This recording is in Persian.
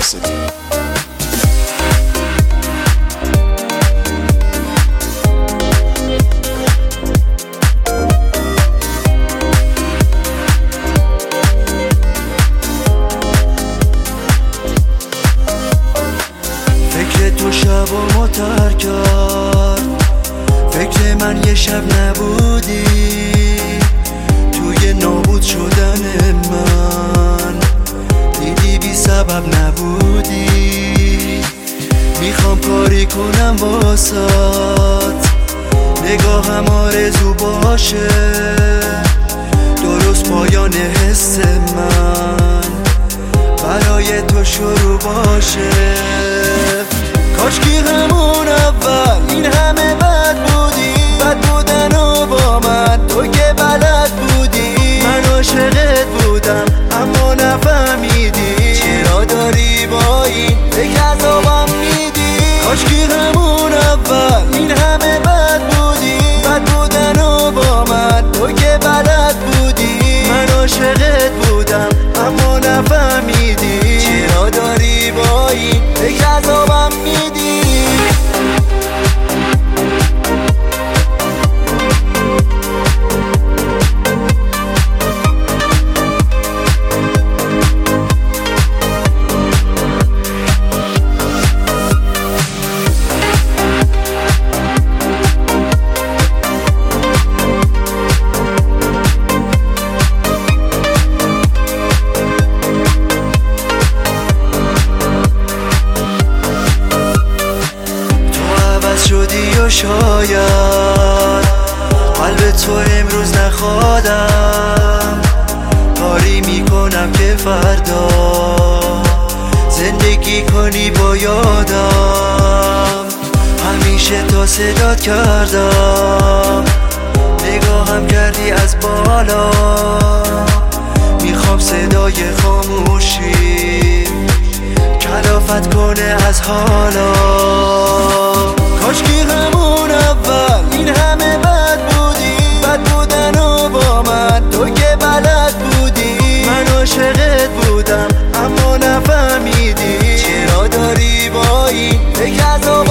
قاصدی. فکر تو شب و متر کرد، فکر من یه شب نبودی، توی نابود شدن من دیدی بی سبب نبودی. میخوام کاری کنم واسات، نگاهم آرزو باشه، درست پایان حس من برای تو شروع باشه. کاشکی همون اول این همه بد بودی، بد بودن و با من تو که بلد بودی. من عاشقت بودم اما نفهمیدی، چرا داری با این فکر عذابم میدی. کاشکی همون اول این همه بد بودی، بد بودن و با من تو که بلد بودی. من عاشقت بودم اما نفهمیدی، چرا داری با این فکر عذابم میدی. شدی و شاید قلب تو امروز نخوادم، کاری میکنم که فردا زندگی کنی با یادم. همیشه تا صدات کردم، نگاهم کردی از بالا، میخوام صدای خاموشی کلافت کنه از حالا. کاشکی همون اول این همه بد بودی، بد بودن و با من تو که بلد بودی. من عاشقت بودم اما نفهمیدی، چرا داری با این فکر عذاب